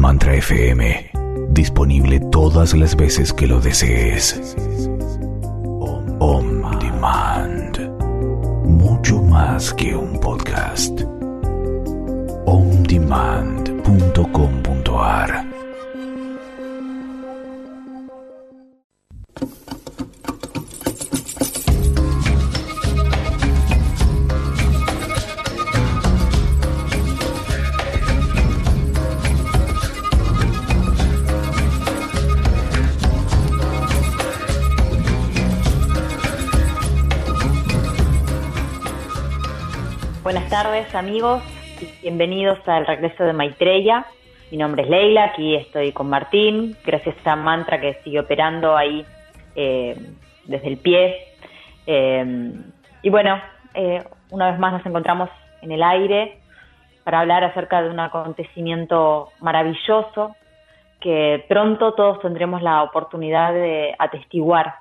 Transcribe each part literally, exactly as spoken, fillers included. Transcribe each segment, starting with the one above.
Mantra F M, disponible todas las veces que lo desees. On Demand, mucho más que un podcast. on demand punto com punto a r. Buenas tardes, amigos, y bienvenidos al regreso de Maitreya. Mi nombre es Leila, aquí estoy con Martín, gracias a Mantra que sigue operando ahí eh, desde el pie. Eh, y bueno, eh, una vez más nos encontramos en el aire para hablar acerca de un acontecimiento maravilloso que pronto todos tendremos la oportunidad de atestiguar.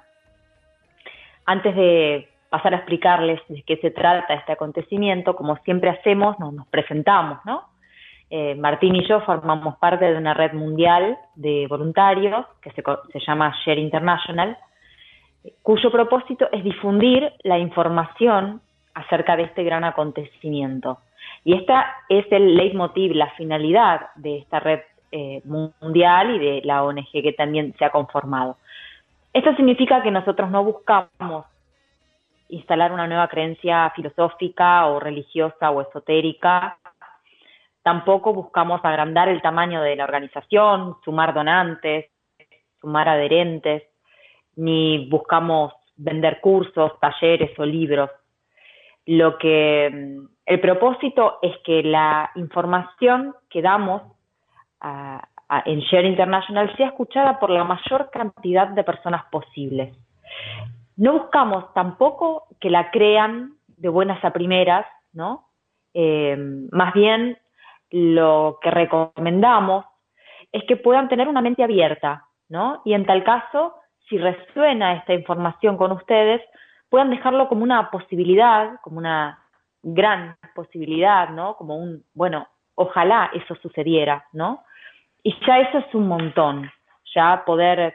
Antes de pasar a explicarles de qué se trata este acontecimiento, como siempre hacemos, nos, nos presentamos, ¿no? Eh, Martín y yo formamos parte de una red mundial de voluntarios que se, se llama Share International, cuyo propósito es difundir la información acerca de este gran acontecimiento. Y esta es el leitmotiv, la finalidad de esta red eh, mundial y de la O N G que también se ha conformado. Esto significa que nosotros no buscamos instalar una nueva creencia filosófica o religiosa o esotérica. Tampoco buscamos agrandar el tamaño de la organización, sumar donantes, sumar adherentes, ni buscamos vender cursos, talleres o libros. Lo que el propósito es que la información que damos a, a, en Share International sea escuchada por la mayor cantidad de personas posibles. No buscamos tampoco que la crean de buenas a primeras, ¿no? Eh, más bien, lo que recomendamos es que puedan tener una mente abierta, ¿no? Y en tal caso, si resuena esta información con ustedes, puedan dejarlo como una posibilidad, como una gran posibilidad, ¿no? Como un, bueno, ojalá eso sucediera, ¿no? Y ya eso es un montón, ya poder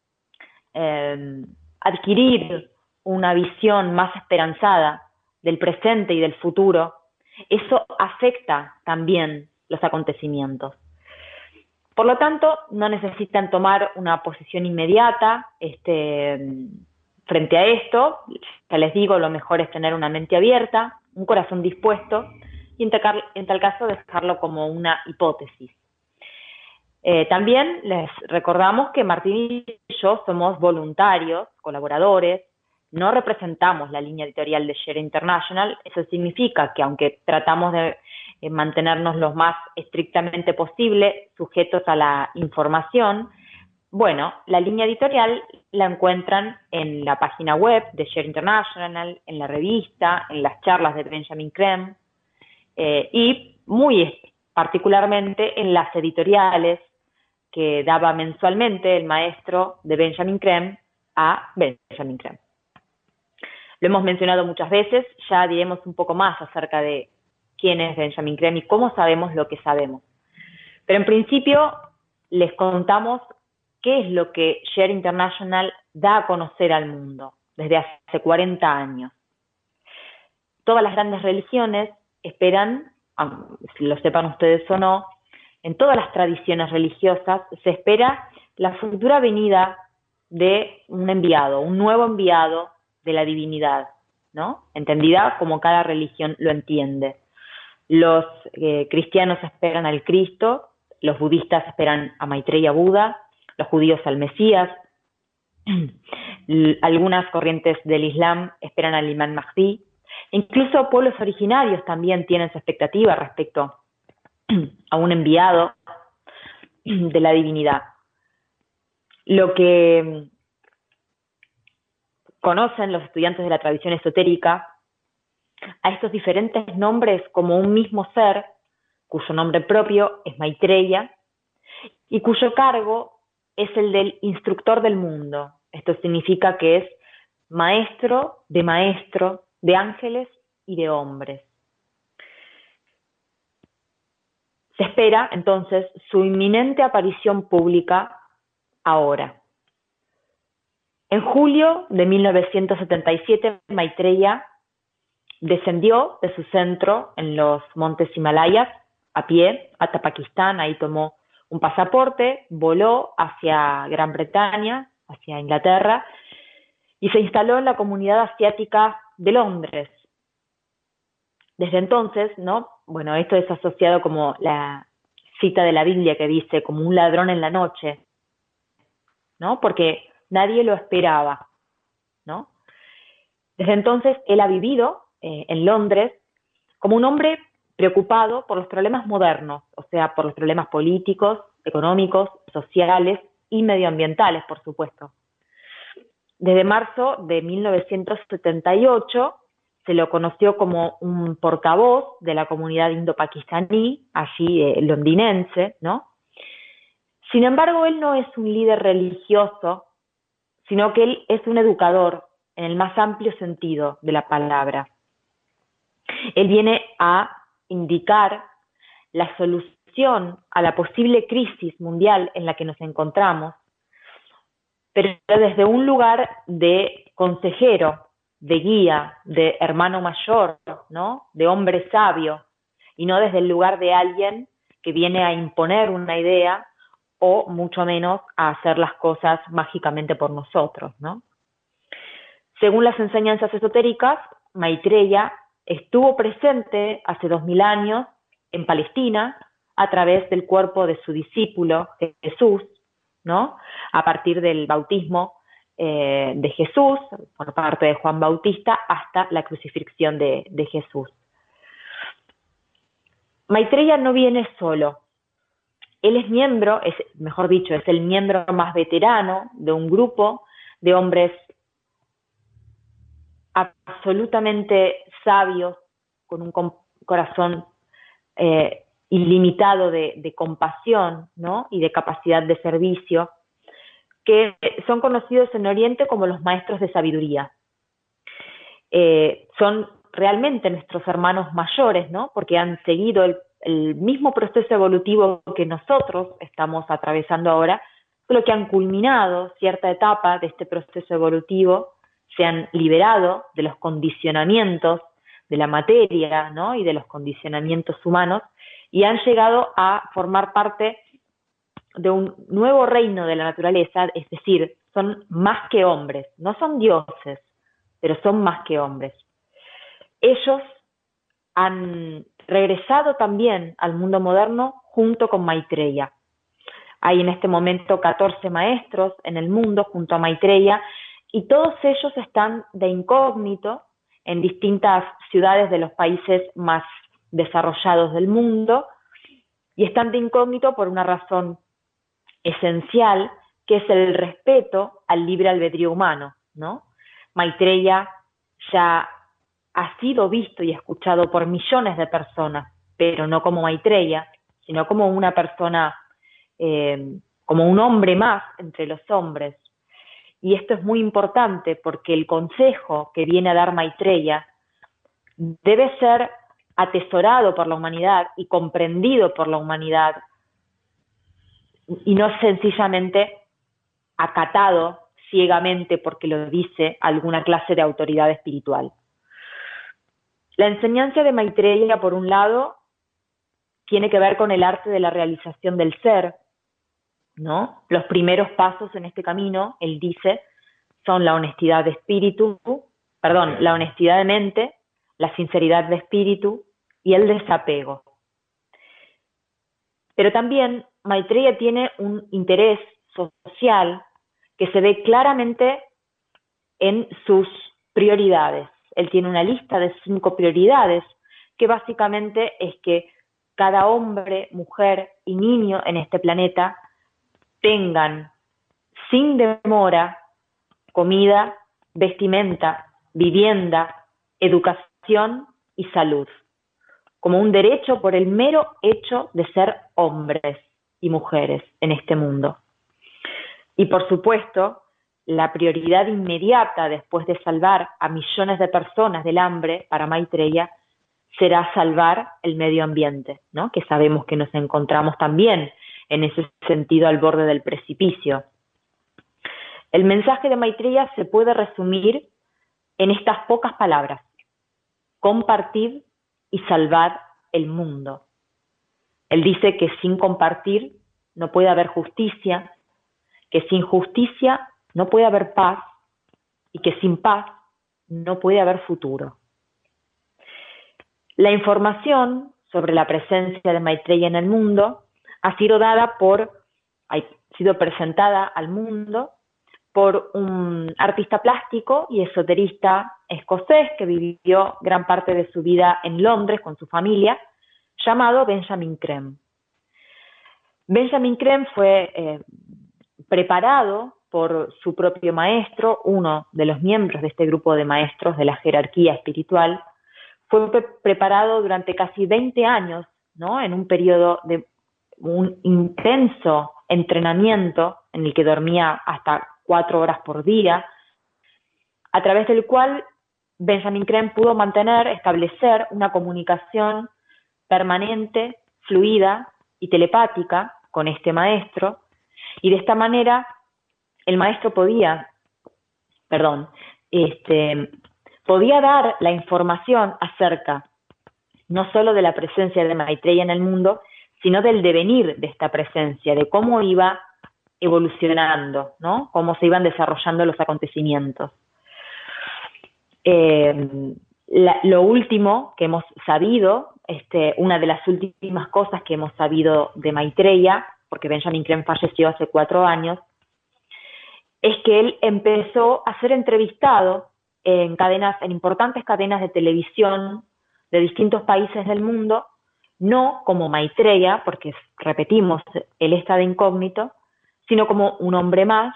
Eh, adquirir una visión más esperanzada del presente y del futuro, eso afecta también los acontecimientos. Por lo tanto, no necesitan tomar una posición inmediata este, frente a esto. Ya les digo, lo mejor es tener una mente abierta, un corazón dispuesto y en tal, en tal caso dejarlo como una hipótesis. Eh, también les recordamos que Martín y yo somos voluntarios, colaboradores, no representamos la línea editorial de Share International. Eso significa que aunque tratamos de eh, mantenernos lo más estrictamente posible, sujetos a la información, bueno, la línea editorial la encuentran en la página web de Share International, en la revista, en las charlas de Benjamin Creme eh, y muy particularmente en las editoriales que daba mensualmente el maestro de Benjamin Creme a Benjamin Creme. Lo hemos mencionado muchas veces, ya diremos un poco más acerca de quién es Benjamin Creme y cómo sabemos lo que sabemos. Pero en principio les contamos qué es lo que Share International da a conocer al mundo desde hace cuarenta años. Todas las grandes religiones esperan, si lo sepan ustedes o no, en todas las tradiciones religiosas se espera la futura venida de un enviado, un nuevo enviado de la divinidad, ¿no? Entendida como cada religión lo entiende. Los eh, cristianos esperan al Cristo, los budistas esperan a Maitreya Buda, los judíos al Mesías, algunas corrientes del Islam esperan al Imam Mahdi, incluso pueblos originarios también tienen su expectativa respecto a un enviado de la divinidad. Lo que conocen los estudiantes de la tradición esotérica a estos diferentes nombres como un mismo ser, cuyo nombre propio es Maitreya, y cuyo cargo es el del instructor del mundo. Esto significa que es maestro de maestro, de ángeles y de hombres. Se espera entonces su inminente aparición pública ahora. En julio de mil novecientos setenta y siete, Maitreya descendió de su centro en los montes Himalayas a pie hasta Pakistán. Ahí tomó un pasaporte, voló hacia Gran Bretaña, hacia Inglaterra, y se instaló en la comunidad asiática de Londres. Desde entonces, ¿no? Bueno, esto es asociado como la cita de la Biblia que dice, como un ladrón en la noche, ¿no? Porque nadie lo esperaba, ¿no? Desde entonces él ha vivido eh, en Londres como un hombre preocupado por los problemas modernos, o sea, por los problemas políticos, económicos, sociales y medioambientales, por supuesto. Desde marzo de mil novecientos setenta y ocho se lo conoció como un portavoz de la comunidad indo-pakistaní, allí eh, londinense, ¿no? Sin embargo, él no es un líder religioso, sino que él es un educador en el más amplio sentido de la palabra. Él viene a indicar la solución a la posible crisis mundial en la que nos encontramos, pero desde un lugar de consejero, de guía, de hermano mayor, ¿no? De hombre sabio, y no desde el lugar de alguien que viene a imponer una idea o mucho menos a hacer las cosas mágicamente por nosotros, ¿no? Según las enseñanzas esotéricas, Maitreya estuvo presente hace dos mil años en Palestina a través del cuerpo de su discípulo Jesús, ¿no? A partir del bautismo eh, de Jesús, por parte de Juan Bautista, hasta la crucifixión de, de Jesús. Maitreya no viene solo. Él es miembro, es, mejor dicho, es el miembro más veterano de un grupo de hombres absolutamente sabios, con un corazón eh, ilimitado de, de compasión, ¿no? Y de capacidad de servicio, que son conocidos en Oriente como los maestros de sabiduría. Eh, son realmente nuestros hermanos mayores, ¿no? Porque han seguido el, el mismo proceso evolutivo que nosotros estamos atravesando ahora, solo que han culminado cierta etapa de este proceso evolutivo, se han liberado de los condicionamientos de la materia, ¿no? Y de los condicionamientos humanos, y han llegado a formar parte de un nuevo reino de la naturaleza, es decir, son más que hombres, no son dioses, pero son más que hombres. Ellos han regresado también al mundo moderno junto con Maitreya. Hay en este momento catorce maestros en el mundo junto a Maitreya, y todos ellos están de incógnito en distintas ciudades de los países más desarrollados del mundo, y están de incógnito por una razón esencial, que es el respeto al libre albedrío humano, ¿no? Maitreya ya ha sido visto y escuchado por millones de personas, pero no como Maitreya, sino como una persona, eh, como un hombre más entre los hombres. Y esto es muy importante porque el consejo que viene a dar Maitreya debe ser atesorado por la humanidad y comprendido por la humanidad, y no sencillamente acatado ciegamente porque lo dice alguna clase de autoridad espiritual. La enseñanza de Maitreya, por un lado, tiene que ver con el arte de la realización del ser, ¿no? Los primeros pasos en este camino, él dice, son la honestidad de espíritu, perdón, la honestidad de mente, la sinceridad de espíritu y el desapego. Pero también Maitreya tiene un interés social que se ve claramente en sus prioridades. Él tiene una lista de cinco prioridades que básicamente es que cada hombre, mujer y niño en este planeta tengan sin demora comida, vestimenta, vivienda, educación y salud, como un derecho por el mero hecho de ser hombres y mujeres en este mundo. Y por supuesto, la prioridad inmediata después de salvar a millones de personas del hambre para Maitreya será salvar el medio ambiente, ¿no? Que sabemos que nos encontramos también en ese sentido al borde del precipicio. El mensaje de Maitreya se puede resumir en estas pocas palabras: compartir y salvar el mundo. Él dice que sin compartir no puede haber justicia, que sin justicia no puede haber paz y que sin paz no puede haber futuro. La información sobre la presencia de Maitreya en el mundo ha sido dada por, ha sido presentada al mundo por un artista plástico y esoterista escocés que vivió gran parte de su vida en Londres con su familia, llamado Benjamin Creme. Benjamin Creme fue eh, preparado por su propio maestro, uno de los miembros de este grupo de maestros de la jerarquía espiritual. Fue pre preparado durante casi veinte años, ¿no? En un periodo de un intenso entrenamiento en el que dormía hasta cuatro horas por día, a través del cual Benjamin Creme pudo mantener, establecer una comunicación permanente, fluida y telepática con este maestro, y de esta manera el maestro podía, perdón, este, podía dar la información acerca no solo de la presencia de Maitreya en el mundo, sino del devenir de esta presencia, de cómo iba evolucionando, ¿no? Cómo se iban desarrollando los acontecimientos. Eh, la, lo último que hemos sabido, este, una de las últimas cosas que hemos sabido de Maitreya, porque Benjamin Creme falleció hace cuatro años, es que él empezó a ser entrevistado en cadenas, en importantes cadenas de televisión de distintos países del mundo, no como Maitreya, porque repetimos, él está de incógnito, sino como un hombre más,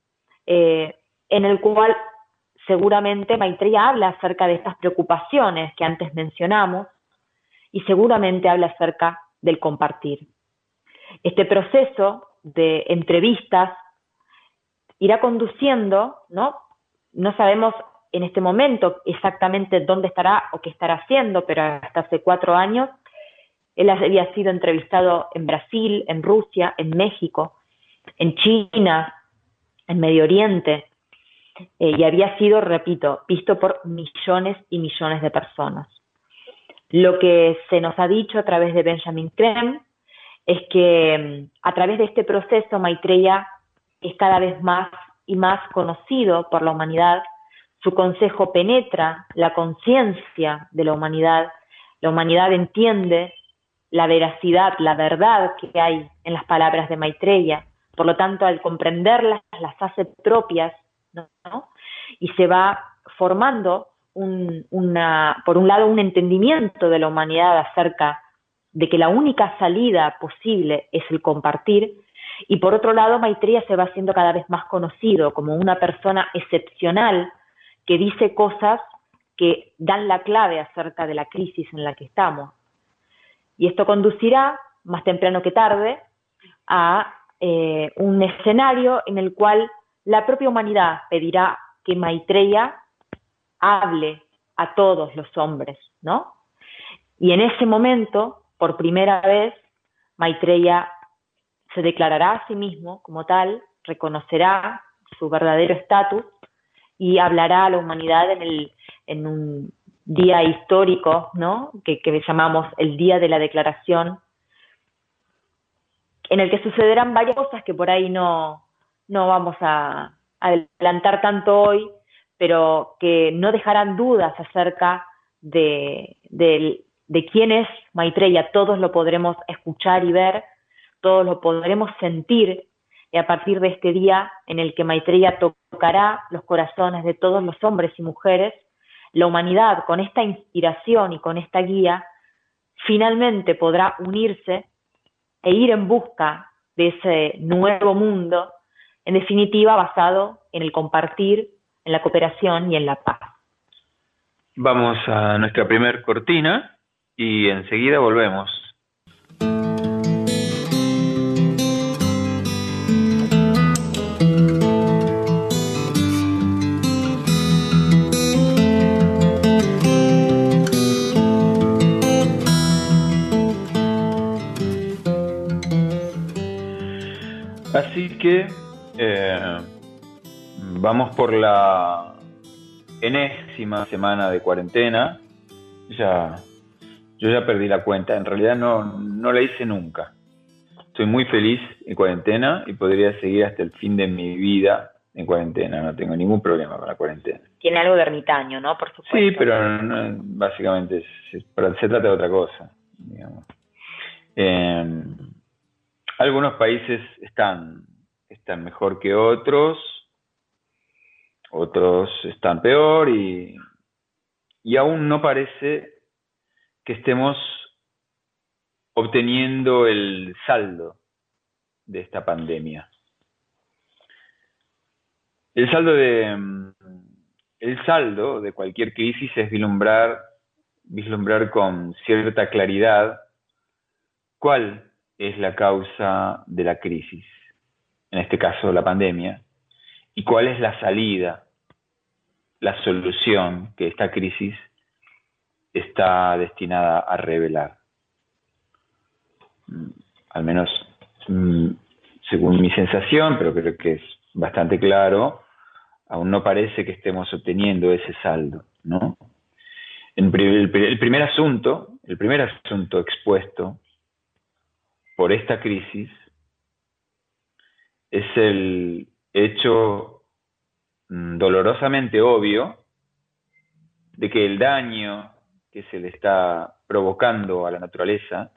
eh, en el cual seguramente Maitreya habla acerca de estas preocupaciones que antes mencionamos, y seguramente habla acerca del compartir. Este proceso de entrevistas irá conduciendo, ¿no? No sabemos en este momento exactamente dónde estará o qué estará haciendo, pero hasta hace cuatro años él había sido entrevistado en Brasil, en Rusia, en México, en China, en Medio Oriente, eh, y había sido, repito, visto por millones y millones de personas. Lo que se nos ha dicho a través de Benjamin Creme es que a través de este proceso Maitreya es cada vez más y más conocido por la humanidad. Su consejo penetra la conciencia de la humanidad. La humanidad entiende la veracidad, la verdad que hay en las palabras de Maitreya. Por lo tanto, al comprenderlas, las hace propias, ¿no? Y se va formando, un, una, por un lado, un entendimiento de la humanidad acerca de que la única salida posible es el compartir, y por otro lado, Maitreya se va haciendo cada vez más conocido como una persona excepcional que dice cosas que dan la clave acerca de la crisis en la que estamos. Y esto conducirá, más temprano que tarde, a eh, un escenario en el cual la propia humanidad pedirá que Maitreya hable a todos los hombres, ¿no? Y en ese momento, por primera vez, Maitreya se declarará a sí mismo como tal, reconocerá su verdadero estatus y hablará a la humanidad en, el, en un día histórico, ¿no? que, que llamamos el Día de la Declaración, en el que sucederán varias cosas que por ahí no, no vamos a, a adelantar tanto hoy, pero que no dejarán dudas acerca de, de, de quién es Maitreya. Todos lo podremos escuchar y ver, todos lo podremos sentir, y a partir de este día en el que Maitreya tocará los corazones de todos los hombres y mujeres, la humanidad, con esta inspiración y con esta guía, finalmente podrá unirse e ir en busca de ese nuevo mundo, en definitiva basado en el compartir, en la cooperación y en la paz. Vamos a nuestra primer cortina y enseguida volvemos. Así que eh, vamos por la enésima semana de cuarentena. Ya, yo ya perdí la cuenta. En realidad no, no la hice nunca. Estoy muy feliz en cuarentena y podría seguir hasta el fin de mi vida en cuarentena. No tengo ningún problema con la cuarentena. Tiene algo de ermitaño, ¿no? Por supuesto. Sí, pero no, básicamente se, se trata de otra cosa, digamos. Eh, algunos países están, están mejor que otros, otros están peor y, y aún no parece que estemos obteniendo el saldo de esta pandemia. El saldo de el saldo de cualquier crisis es vislumbrar, vislumbrar con cierta claridad cuál es la causa de la crisis, en este caso la pandemia, y cuál es la salida, la solución que esta crisis está destinada a revelar. Al menos según mi sensación, pero creo que es bastante claro, aún no parece que estemos obteniendo ese saldo, ¿no? El, el, el primer asunto, el primer asunto expuesto por esta crisis es el hecho dolorosamente obvio de que el daño que se le está provocando a la naturaleza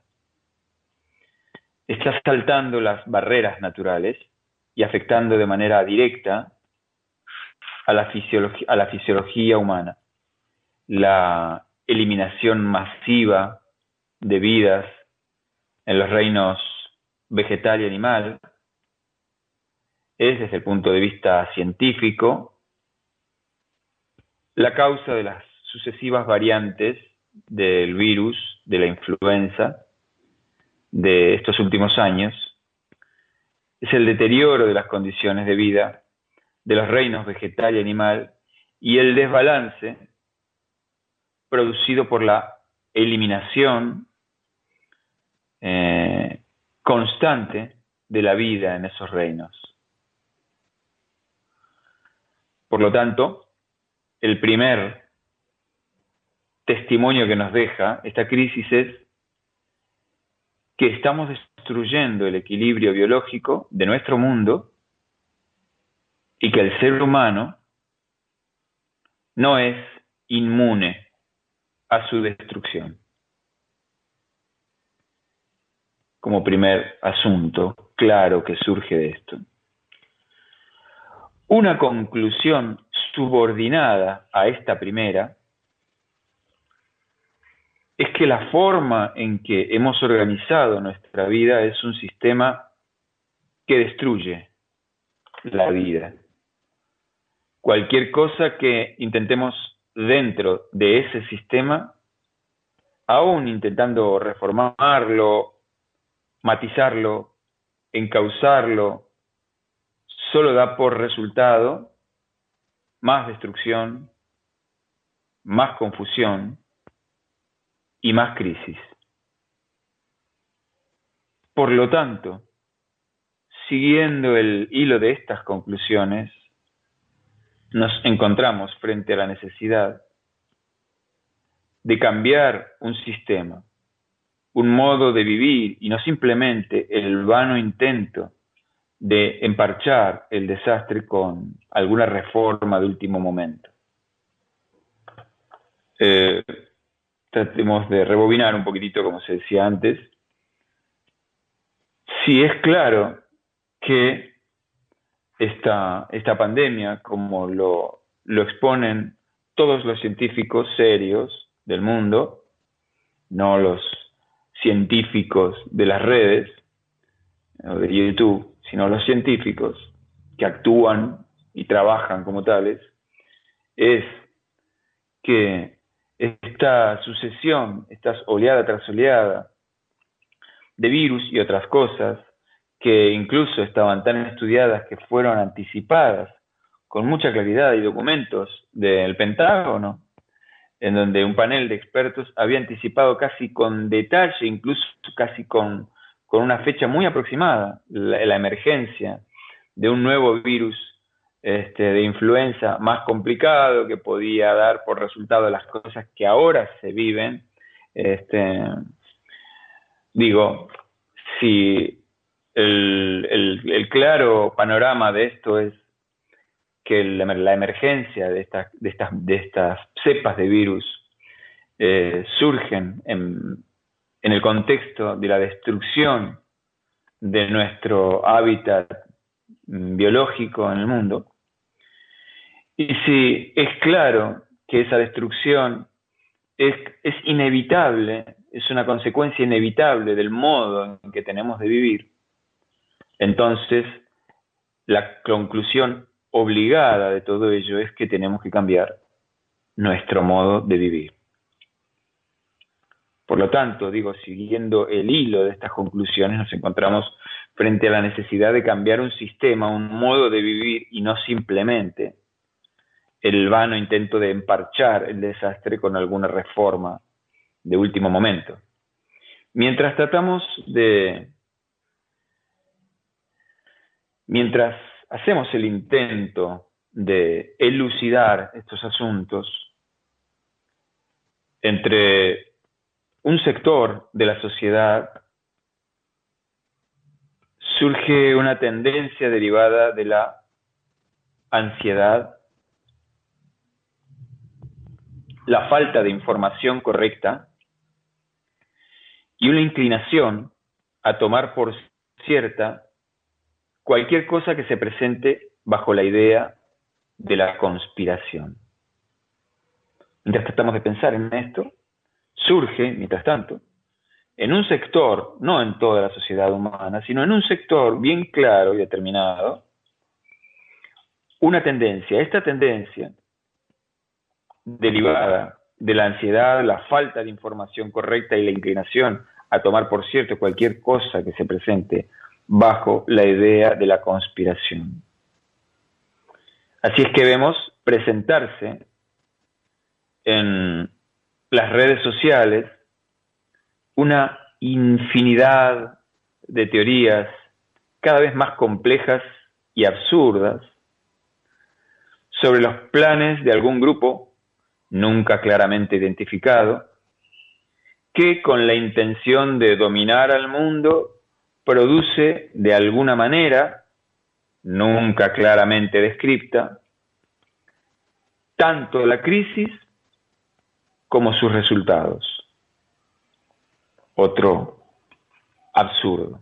está saltando las barreras naturales y afectando de manera directa a la fisiología, a la fisiología humana. La eliminación masiva de vidas en los reinos vegetal y animal es, desde el punto de vista científico, la causa de las sucesivas variantes del virus, de la influenza, de estos últimos años. Es el deterioro de las condiciones de vida de los reinos vegetal y animal y el desbalance producido por la eliminación eh, constante de la vida en esos reinos. Por lo tanto, el primer testimonio que nos deja esta crisis es que estamos destruyendo el equilibrio biológico de nuestro mundo y que el ser humano no es inmune a su destrucción. Como primer asunto claro que surge de esto. Una conclusión subordinada a esta primera es que la forma en que hemos organizado nuestra vida es un sistema que destruye la vida. Cualquier cosa que intentemos dentro de ese sistema, aún intentando reformarlo, matizarlo, encauzarlo, solo da por resultado más destrucción, más confusión y más crisis. Por lo tanto, siguiendo el hilo de estas conclusiones, nos encontramos frente a la necesidad de cambiar un sistema, un modo de vivir y no simplemente el vano intento de emparchar el desastre con alguna reforma de último momento. Eh, tratemos de rebobinar un poquitito, como se decía antes. Si es claro que esta, esta pandemia, como lo, lo exponen todos los científicos serios del mundo, no los científicos de las redes o de YouTube, sino los científicos que actúan y trabajan como tales, es que esta sucesión, esta oleada tras oleada de virus y otras cosas que incluso estaban tan estudiadas que fueron anticipadas con mucha claridad y documentos del Pentágono, en donde un panel de expertos había anticipado casi con detalle, incluso casi con, con una fecha muy aproximada, la, la emergencia de un nuevo virus este, de influenza más complicado que podía dar por resultado de las cosas que ahora se viven. Este, digo, si el, el, el claro panorama de esto es que la, la emergencia de estas, de, estas, de estas cepas de virus eh, surgen en, en el contexto de la destrucción de nuestro hábitat biológico en el mundo, y si es claro que esa destrucción es, es inevitable, es una consecuencia inevitable del modo en que tenemos de vivir, entonces la conclusión obligada de todo ello es que tenemos que cambiar nuestro modo de vivir. Por lo tanto, digo, siguiendo el hilo de estas conclusiones, nos encontramos frente a la necesidad de cambiar un sistema, un modo de vivir, y no simplemente el vano intento de emparchar el desastre con alguna reforma de último momento. Mientras tratamos de... Mientras hacemos el intento de elucidar estos asuntos, entre un sector de la sociedad surge una tendencia derivada de la ansiedad, la falta de información correcta y una inclinación a tomar por cierta cualquier cosa que se presente bajo la idea de la conspiración. Mientras tratamos de pensar en esto, surge, mientras tanto, en un sector, no en toda la sociedad humana, sino en un sector bien claro y determinado, una tendencia. Esta tendencia, derivada de la ansiedad, la falta de información correcta y la inclinación a tomar por cierto cualquier cosa que se presente bajo la idea de la conspiración. Así es que vemos presentarse en las redes sociales una infinidad de teorías cada vez más complejas y absurdas sobre los planes de algún grupo, nunca claramente identificado, que con la intención de dominar al mundo produce de alguna manera, nunca claramente descripta, tanto la crisis como sus resultados. Otro absurdo.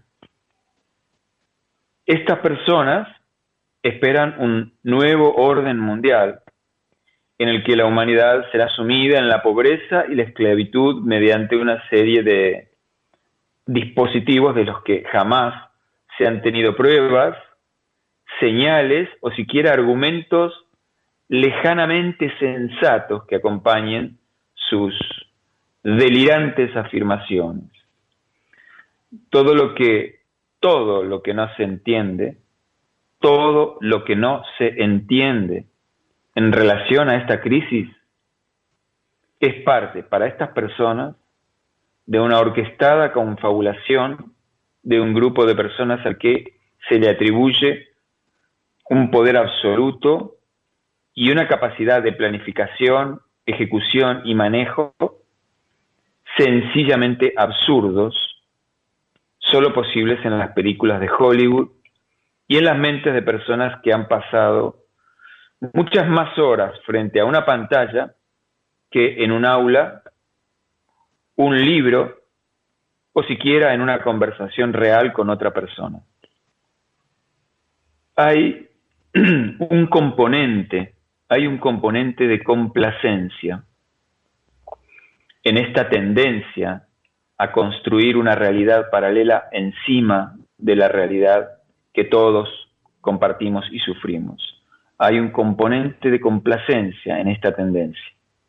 Estas personas esperan un nuevo orden mundial en el que la humanidad será sumida en la pobreza y la esclavitud mediante una serie de dispositivos de los que jamás se han tenido pruebas, señales o siquiera argumentos lejanamente sensatos que acompañen sus delirantes afirmaciones. Todo lo que, todo lo que no se entiende, todo lo que no se entiende en relación a esta crisis es parte para estas personas de una orquestada confabulación de un grupo de personas al que se le atribuye un poder absoluto y una capacidad de planificación, ejecución y manejo sencillamente absurdos, solo posibles en las películas de Hollywood y en las mentes de personas que han pasado muchas más horas frente a una pantalla que en un aula, un libro o siquiera en una conversación real con otra persona. Hay un componente, hay un componente de complacencia en esta tendencia a construir una realidad paralela encima de la realidad que todos compartimos y sufrimos. Hay un componente de complacencia en esta tendencia,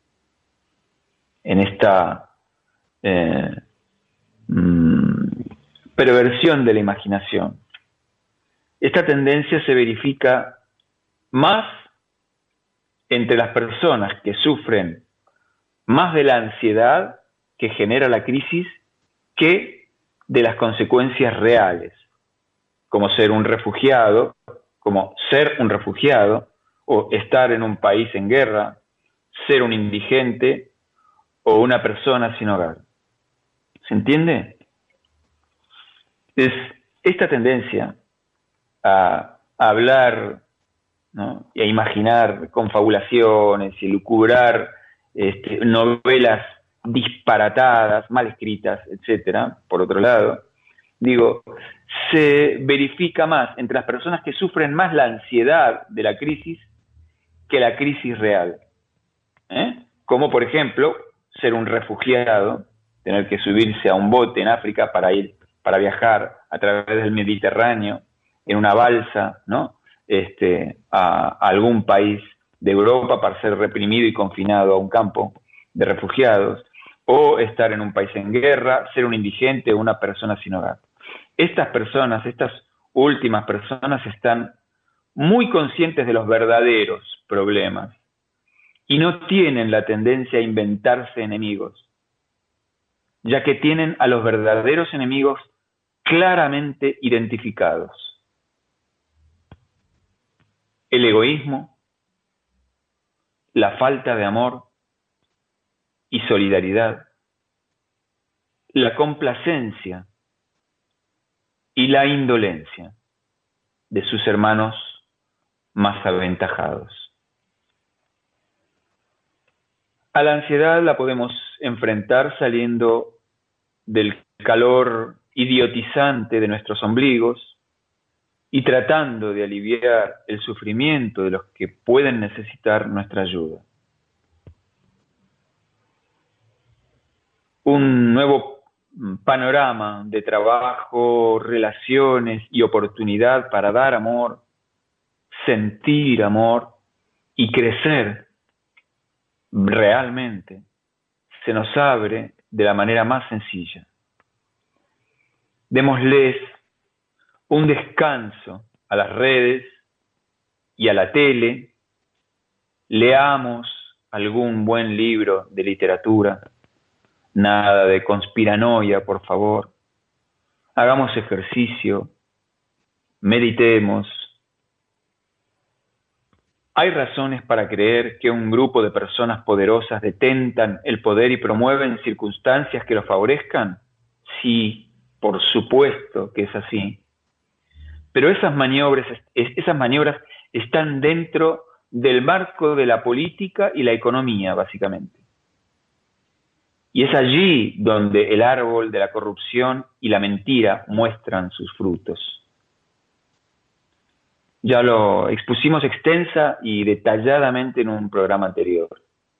en esta eh, mm, perversión de la imaginación. Esta tendencia se verifica más entre las personas que sufren más de la ansiedad que genera la crisis que de las consecuencias reales, como ser un refugiado, como ser un refugiado, o estar en un país en guerra, ser un indigente o una persona sin hogar. ¿Se entiende? Es esta tendencia a, a hablar, ¿no?, y a imaginar confabulaciones y lucubrar este, novelas disparatadas, mal escritas, etcétera, por otro lado, digo, se verifica más entre las personas que sufren más la ansiedad de la crisis que la crisis real. ¿Eh? Como por ejemplo, ser un refugiado, tener que subirse a un bote en África para ir, para viajar a través del Mediterráneo, en una balsa, ¿no?, este, a, a algún país de Europa para ser reprimido y confinado a un campo de refugiados, o estar en un país en guerra, ser un indigente o una persona sin hogar. Estas personas, estas últimas personas, están muy conscientes de los verdaderos problemas y no tienen la tendencia a inventarse enemigos, ya que tienen a los verdaderos enemigos claramente identificados. El egoísmo, la falta de amor y solidaridad, la complacencia y la indolencia de sus hermanos más aventajados. A la ansiedad la podemos enfrentar saliendo del calor idiotizante de nuestros ombligos y tratando de aliviar el sufrimiento de los que pueden necesitar nuestra ayuda. Un nuevo panorama de trabajo, relaciones y oportunidad para dar amor, sentir amor y crecer realmente se nos abre de la manera más sencilla. Démosles un descanso a las redes y a la tele, leamos algún buen libro de literatura, nada de conspiranoia, por favor, hagamos ejercicio, meditemos. ¿Hay razones para creer que un grupo de personas poderosas detentan el poder y promueven circunstancias que lo favorezcan? Sí, por supuesto que es así. Pero esas maniobras, esas maniobras están dentro del marco de la política y la economía, básicamente. Y es allí donde el árbol de la corrupción y la mentira muestran sus frutos. Ya lo expusimos extensa y detalladamente en un programa anterior.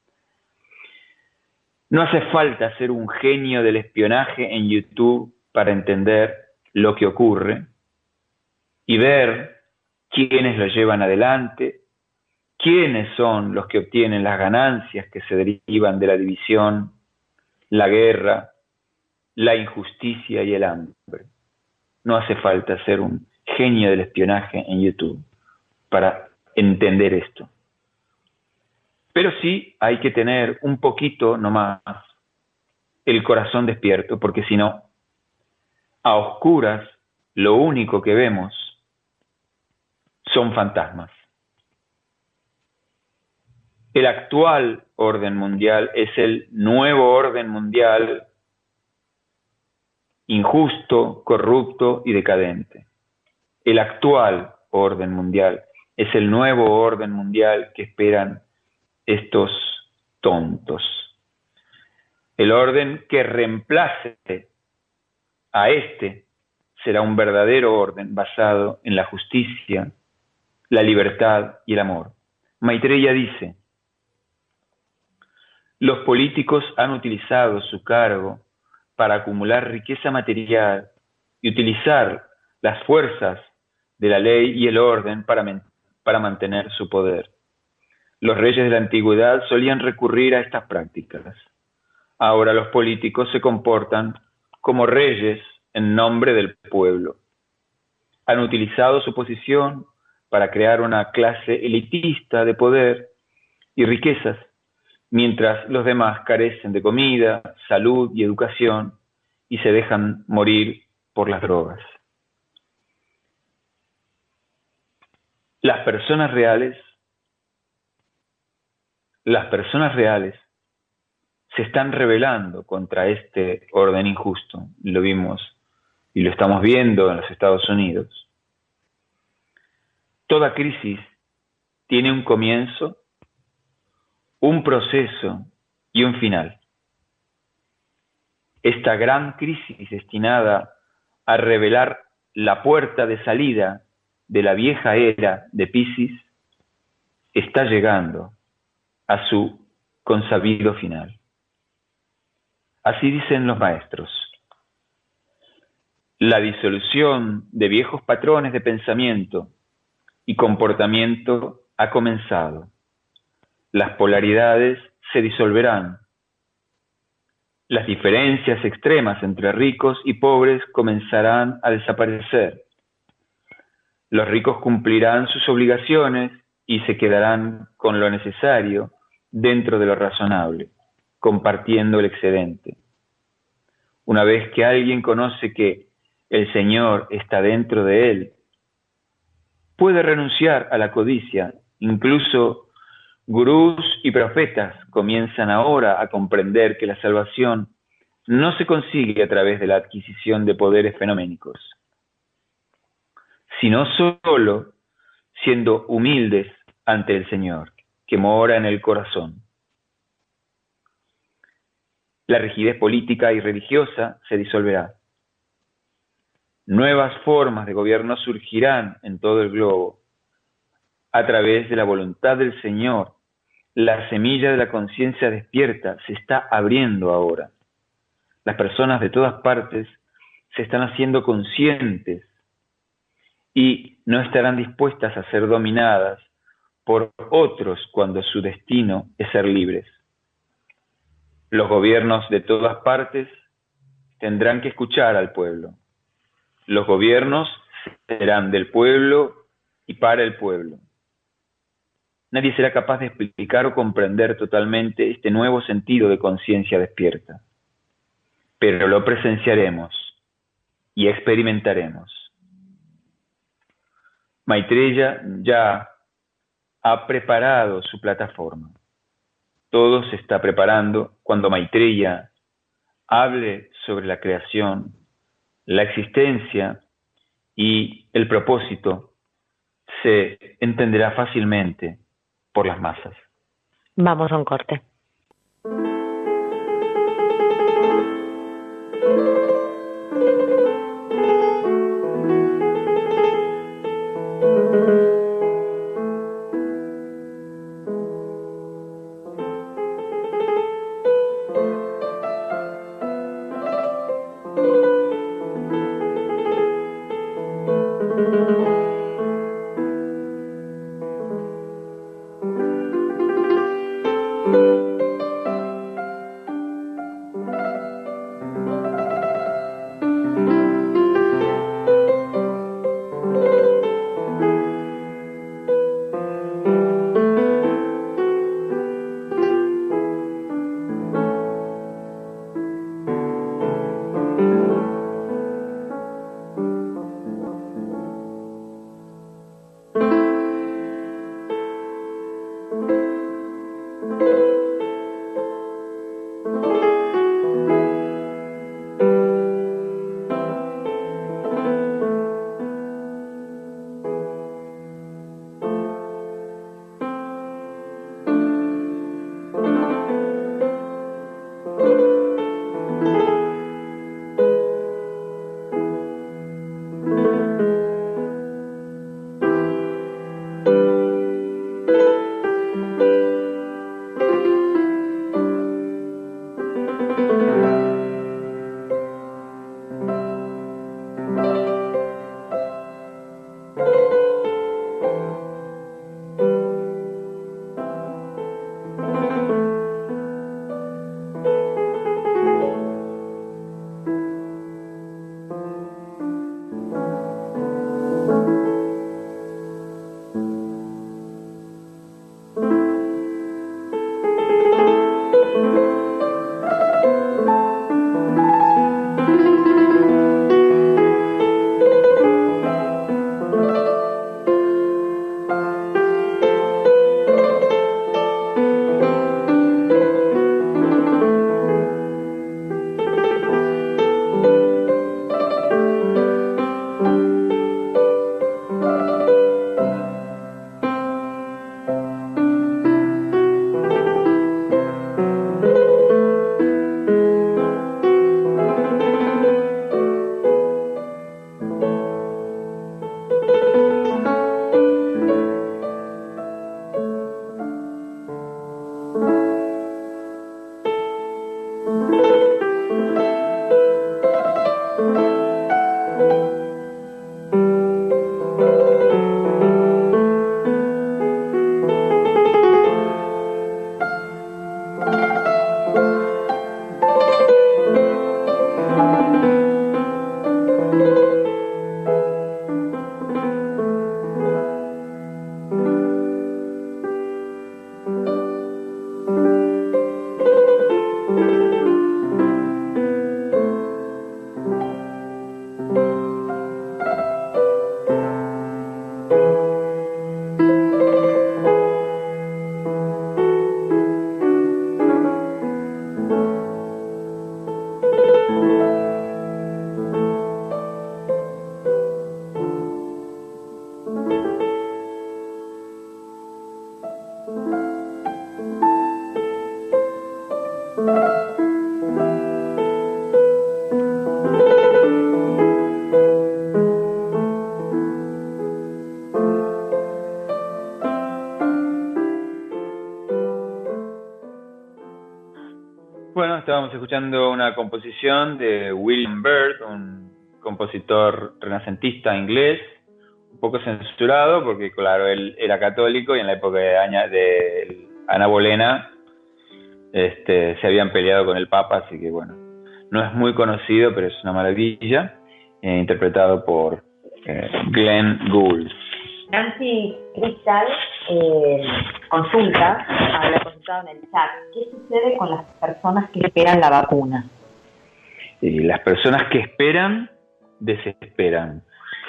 No hace falta ser un genio del espionaje en YouTube para entender lo que ocurre y ver quiénes lo llevan adelante, quiénes son los que obtienen las ganancias que se derivan de la división, la guerra, la injusticia y el hambre. No hace falta ser un genio del espionaje en YouTube para entender esto. Pero sí hay que tener un poquito nomás el corazón despierto, porque si no, a oscuras lo único que vemos son fantasmas. El actual orden mundial es el nuevo orden mundial injusto, corrupto y decadente. El actual orden mundial es el nuevo orden mundial que esperan estos tontos. El orden que reemplace a este será un verdadero orden basado en la justicia, la libertad y el amor. Maitreya dice: los políticos han utilizado su cargo para acumular riqueza material y utilizar las fuerzas de la ley y el orden para, para mantener su poder. Los reyes de la antigüedad solían recurrir a estas prácticas. Ahora los políticos se comportan como reyes en nombre del pueblo. Han utilizado su posición para crear una clase elitista de poder y riquezas, mientras los demás carecen de comida, salud y educación, y se dejan morir por las drogas. Las personas reales, las personas reales se están rebelando contra este orden injusto. Lo vimos y lo estamos viendo en los Estados Unidos. Toda crisis tiene un comienzo, un proceso y un final. Esta gran crisis destinada a revelar la puerta de salida de la vieja era de Piscis está llegando a su consabido final. Así dicen los maestros. La disolución de viejos patrones de pensamiento y comportamiento ha comenzado. Las polaridades se disolverán. Las diferencias extremas entre ricos y pobres comenzarán a desaparecer. Los ricos cumplirán sus obligaciones y se quedarán con lo necesario dentro de lo razonable, compartiendo el excedente. Una vez que alguien conoce que el Señor está dentro de él, puede renunciar a la codicia. Incluso gurús y profetas comienzan ahora a comprender que la salvación no se consigue a través de la adquisición de poderes fenoménicos, sino solo siendo humildes ante el Señor, que mora en el corazón. La rigidez política y religiosa se disolverá. Nuevas formas de gobierno surgirán en todo el globo. A través de la voluntad del Señor, la semilla de la conciencia despierta se está abriendo ahora. Las personas de todas partes se están haciendo conscientes y no estarán dispuestas a ser dominadas por otros cuando su destino es ser libres. Los gobiernos de todas partes tendrán que escuchar al pueblo. Los gobiernos serán del pueblo y para el pueblo. Nadie será capaz de explicar o comprender totalmente este nuevo sentido de conciencia despierta, pero lo presenciaremos y experimentaremos. Maitreya ya ha preparado su plataforma. Todo se está preparando cuando Maitreya hable sobre la creación, la existencia y el propósito. Se entenderá fácilmente por las masas. Vamos a un corte. Bueno, estábamos escuchando una composición de William Byrd, un compositor renacentista inglés, un poco censurado porque, claro, él era católico y en la época de Ana, de Ana Bolena este, se habían peleado con el Papa, así que, bueno, no es muy conocido, pero es una maravilla, eh, interpretado por eh, Glenn Gould. Nancy Cristal eh, consulta, habla consultado en el chat, ¿qué sucede con las personas que esperan la vacuna? Y las personas que esperan, desesperan.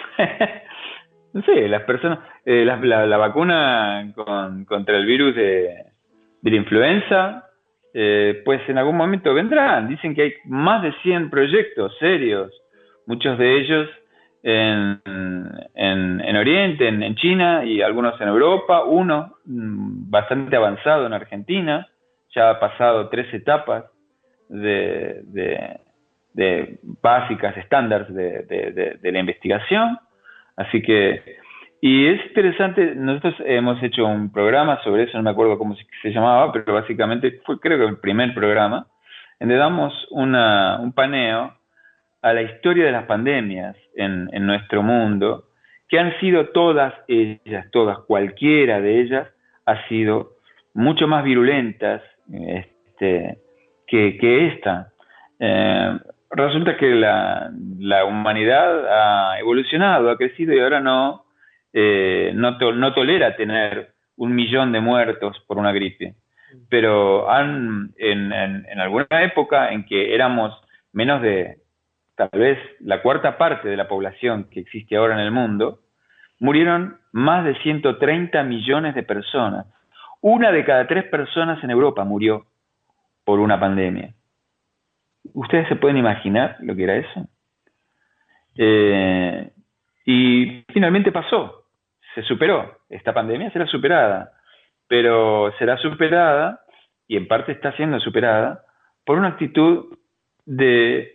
No sé, las personas, eh, la, la, la vacuna con, contra el virus de, de la influenza, eh, pues en algún momento vendrán. Dicen que hay más de cien proyectos serios, muchos de ellos En, en, en Oriente, en, en China y algunos en Europa, uno mmm, bastante avanzado en Argentina, ya ha pasado tres etapas de, de, de básicas, estándares de, de, de, de la investigación, así que, y es interesante, nosotros hemos hecho un programa sobre eso, no me acuerdo cómo se, se llamaba, pero básicamente fue creo que el primer programa, donde damos una, un paneo a la historia de las pandemias en, en nuestro mundo, que han sido todas ellas, todas, cualquiera de ellas, ha sido mucho más virulentas este, que, que esta. Eh, resulta que la, la humanidad ha evolucionado, ha crecido y ahora no, eh, no, to, no tolera tener un millón de muertos por una gripe. Pero han, en, en, en alguna época en que éramos menos de tal vez la cuarta parte de la población que existe ahora en el mundo, murieron más de ciento treinta millones de personas. Una de cada tres personas en Europa murió por una pandemia. ¿Ustedes se pueden imaginar lo que era eso? Eh, y finalmente pasó, se superó. Esta pandemia será superada, pero será superada, y en parte está siendo superada, por una actitud de...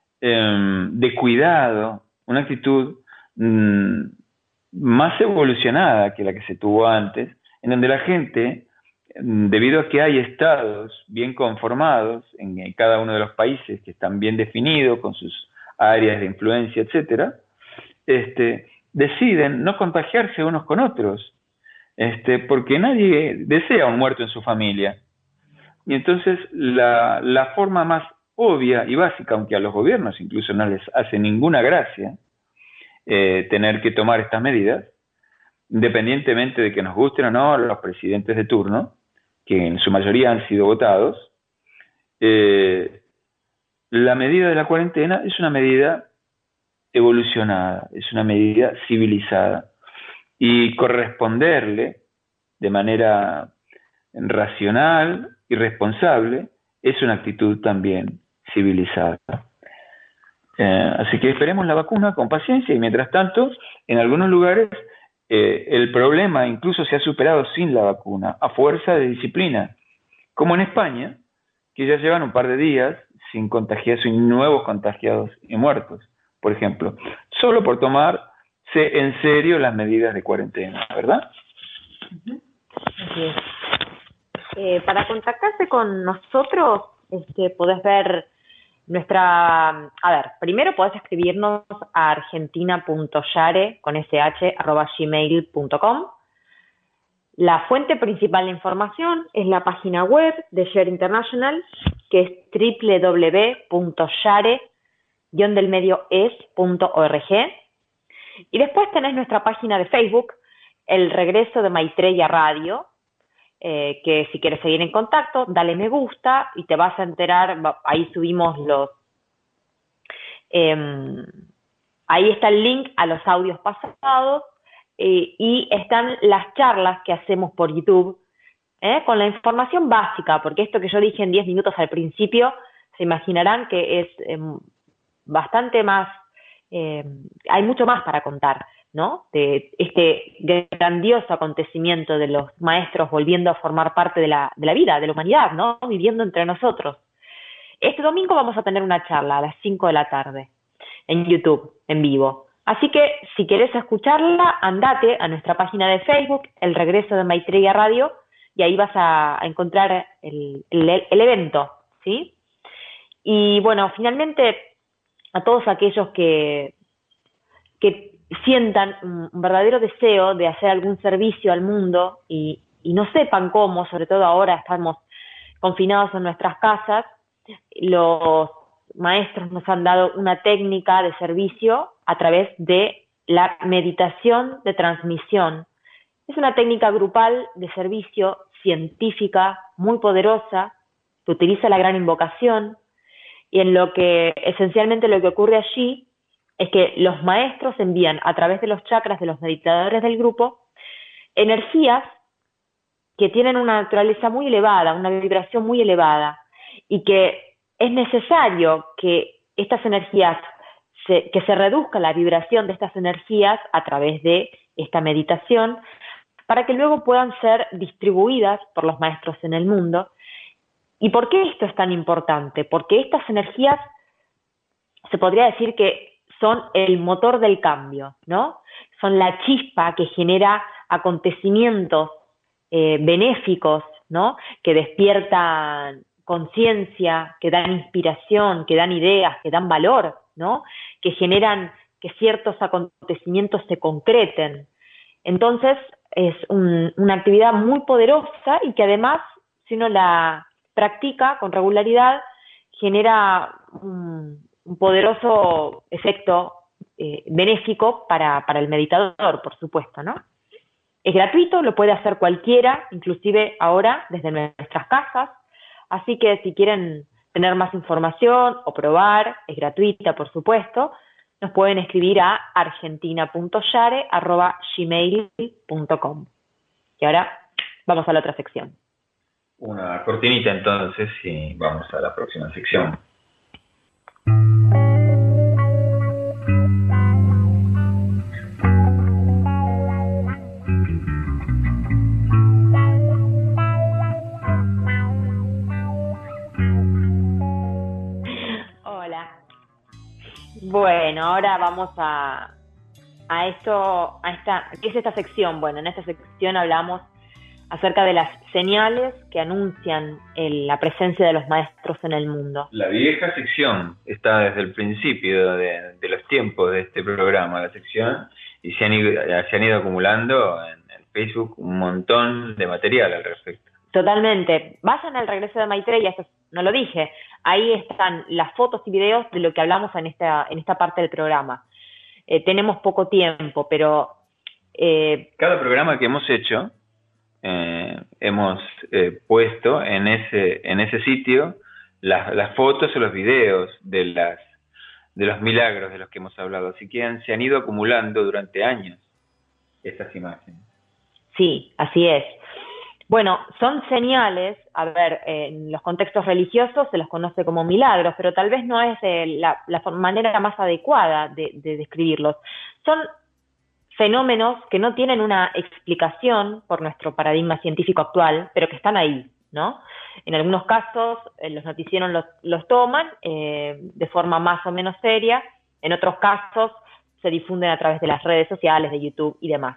de cuidado, una actitud mmm, más evolucionada que la que se tuvo antes, en donde la gente, debido a que hay estados bien conformados en, en cada uno de los países que están bien definidos con sus áreas de influencia, etcétera, este, deciden no contagiarse unos con otros, este, porque nadie desea un muerto en su familia. Y entonces la, la forma más obvia y básica, aunque a los gobiernos incluso no les hace ninguna gracia eh, tener que tomar estas medidas, independientemente de que nos gusten o no los presidentes de turno, que en su mayoría han sido votados, eh, la medida de la cuarentena es una medida evolucionada, es una medida civilizada, y corresponderle de manera racional y responsable es una actitud también civilizada. Eh, así que esperemos la vacuna con paciencia y mientras tanto, en algunos lugares eh, el problema incluso se ha superado sin la vacuna, a fuerza de disciplina, como en España, que ya llevan un par de días sin contagiados, sin nuevos contagiados y muertos, por ejemplo, solo por tomarse en serio las medidas de cuarentena, ¿verdad? Así es. Eh, para contactarse con nosotros, este, podés ver nuestra... A ver, primero podés escribirnos a argentina.yare, con sh, arroba gmail punto com. La fuente principal de información es la página web de Share International, que es doble u doble u doble u punto yare guion del medio es punto org. Y después tenés nuestra página de Facebook, El Regreso de Maitreya Radio, eh, que si quieres seguir en contacto, dale me gusta y te vas a enterar, ahí subimos los... Eh, ahí está el link a los audios pasados, eh, y están las charlas que hacemos por YouTube, eh, con la información básica, porque esto que yo dije en diez minutos al principio, se imaginarán que es eh, bastante más, eh, hay mucho más para contar, ¿no? De este grandioso acontecimiento de los maestros volviendo a formar parte de la, de la vida, de la humanidad, ¿no? Viviendo entre nosotros. Este domingo vamos a tener una charla a las cinco de la tarde en YouTube, en vivo. Así que si querés escucharla, andate a nuestra página de Facebook, El Regreso de Maitreya Radio, y ahí vas a, a encontrar el, el, el evento, ¿sí? Y bueno, finalmente, a todos aquellos que, que sientan un, un verdadero deseo de hacer algún servicio al mundo y, y no sepan cómo, sobre todo ahora estamos confinados en nuestras casas, los maestros nos han dado una técnica de servicio a través de la meditación de transmisión. Es una técnica grupal de servicio científica muy poderosa que utiliza la gran invocación, y en lo que esencialmente lo que ocurre allí es que los maestros envían a través de los chakras de los meditadores del grupo energías que tienen una naturaleza muy elevada, una vibración muy elevada, y que es necesario que estas energías, se, que se reduzca la vibración de estas energías a través de esta meditación, para que luego puedan ser distribuidas por los maestros en el mundo. ¿Y por qué esto es tan importante? Porque estas energías se podría decir que son el motor del cambio, ¿no? Son la chispa que genera acontecimientos eh, benéficos, ¿no? Que despiertan conciencia, que dan inspiración, que dan ideas, que dan valor, ¿no? Que generan que ciertos acontecimientos se concreten. Entonces, es un, una actividad muy poderosa y que además, si uno la practica con regularidad, genera un, un poderoso efecto eh, benéfico para, para el meditador, por supuesto, ¿no? Es gratuito, lo puede hacer cualquiera, inclusive ahora desde nuestras casas, así que si quieren tener más información o probar, es gratuita, por supuesto, nos pueden escribir a argentina punto yare arroba gmail punto com. Y ahora vamos a la otra sección. Una cortinita entonces y vamos a la próxima sección. Hola. Bueno, ahora vamos a, a esto, a esta, ¿qué es esta sección? Bueno, en esta sección hablamos acerca de las señales que anuncian el, la presencia de los maestros en el mundo. La vieja sección está desde el principio de, de los tiempos de este programa, la sección, y se han ido, se han ido acumulando en, en Facebook un montón de material al respecto. Totalmente. Vayan al Regreso de Maitreya, eso no lo dije. Ahí están las fotos y videos de lo que hablamos en esta, en esta parte del programa. Eh, tenemos poco tiempo, pero... Eh, Cada programa que hemos hecho, eh, hemos eh, puesto en ese, en ese sitio las, las fotos o los videos de, las, de los milagros de los que hemos hablado. Así que han, se han ido acumulando durante años estas imágenes. Sí, así es. Bueno, son señales, a ver, en los contextos religiosos se los conoce como milagros, pero tal vez no es eh, la, la manera más adecuada de, de describirlos. Son fenómenos que no tienen una explicación por nuestro paradigma científico actual, pero que están ahí, ¿no? En algunos casos eh, los noticieros los, los toman eh, de forma más o menos seria, en otros casos se difunden a través de las redes sociales, de YouTube y demás.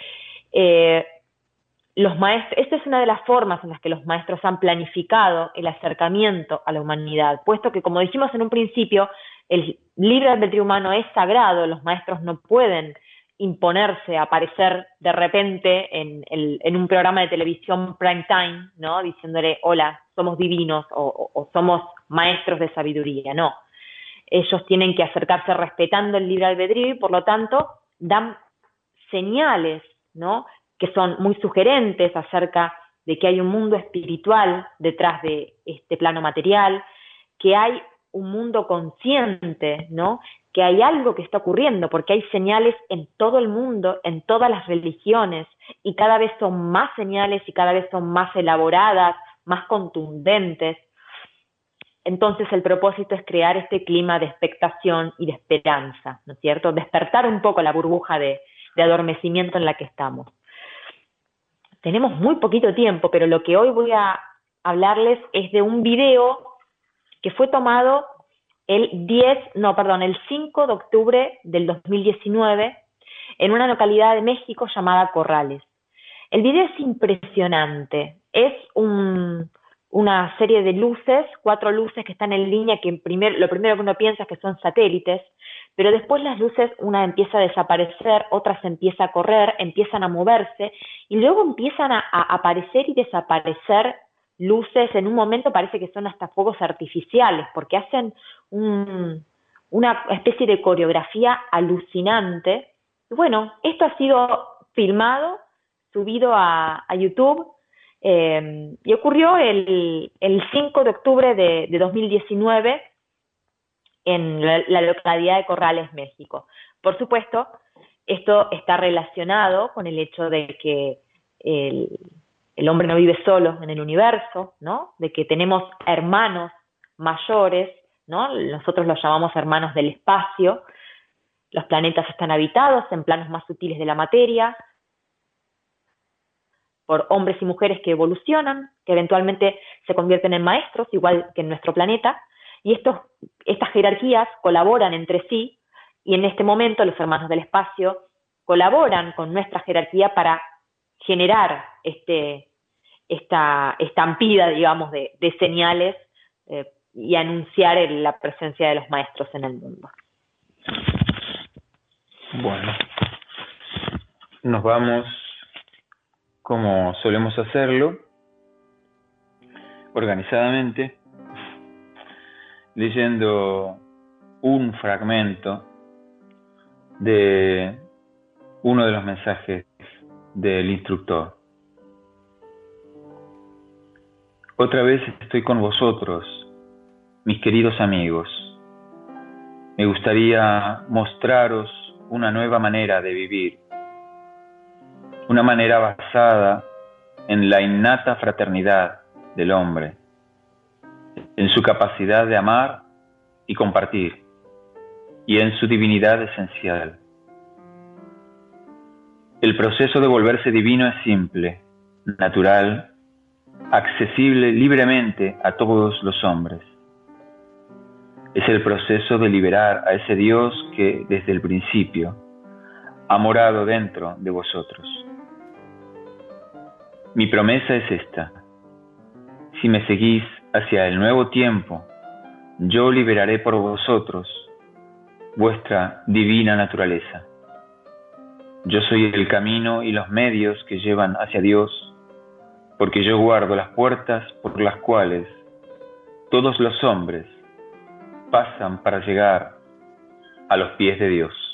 Eh, Los maestros, esta es una de las formas en las que los maestros han planificado el acercamiento a la humanidad, puesto que, como dijimos en un principio, el libre albedrío humano es sagrado, los maestros no pueden imponerse, aparecer de repente en, el, en un programa de televisión prime time, ¿no? Diciéndole, hola, somos divinos o, o, o somos maestros de sabiduría, no. Ellos tienen que acercarse respetando el libre albedrío y, por lo tanto, dan señales, ¿no?, que son muy sugerentes acerca de que hay un mundo espiritual detrás de este plano material, que hay un mundo consciente, ¿no?, que hay algo que está ocurriendo, porque hay señales en todo el mundo, en todas las religiones, y cada vez son más señales y cada vez son más elaboradas, más contundentes. Entonces el propósito es crear este clima de expectación y de esperanza, ¿no es cierto? Despertar un poco la burbuja de, de adormecimiento en la que estamos. Tenemos muy poquito tiempo, pero lo que hoy voy a hablarles es de un video que fue tomado el diez, no, perdón, el cinco de octubre del dos mil diecinueve en una localidad de México llamada Corrales. El video es impresionante, es un, una serie de luces, cuatro luces que están en línea, que en primer, lo primero que uno piensa es que son satélites, pero después las luces, una empieza a desaparecer, otra se empieza a correr, empiezan a moverse, y luego empiezan a, a aparecer y desaparecer luces. En un momento parece que son hasta fuegos artificiales, porque hacen un, una especie de coreografía alucinante. Y bueno, esto ha sido filmado, subido a, a YouTube, eh, y ocurrió el, el cinco de octubre de, de dos mil diecinueve en la, la localidad de Corrales, México. Por supuesto, esto está relacionado con el hecho de que el, el hombre no vive solo en el universo, ¿no? De que tenemos hermanos mayores, ¿no? Nosotros los llamamos hermanos del espacio. Los planetas están habitados en planos más sutiles de la materia por hombres y mujeres que evolucionan, que eventualmente se convierten en maestros, igual que en nuestro planeta, y estos, estas jerarquías colaboran entre sí, y en este momento los hermanos del espacio colaboran con nuestra jerarquía para generar este, esta estampida, digamos, de, de señales eh, y anunciar el, la presencia de los maestros en el mundo. Bueno, nos vamos, como solemos hacerlo, organizadamente, leyendo un fragmento de uno de los mensajes del instructor. Otra vez estoy con vosotros, mis queridos amigos. Me gustaría mostraros una nueva manera de vivir, una manera basada en la innata fraternidad del hombre, en su capacidad de amar y compartir, y en su divinidad esencial. El proceso de volverse divino es simple, natural, accesible libremente a todos los hombres. Es el proceso de liberar a ese Dios que desde el principio ha morado dentro de vosotros. Mi promesa es esta: si me seguís hacia el nuevo tiempo, yo liberaré por vosotros vuestra divina naturaleza. Yo soy el camino y los medios que llevan hacia Dios, porque yo guardo las puertas por las cuales todos los hombres pasan para llegar a los pies de Dios.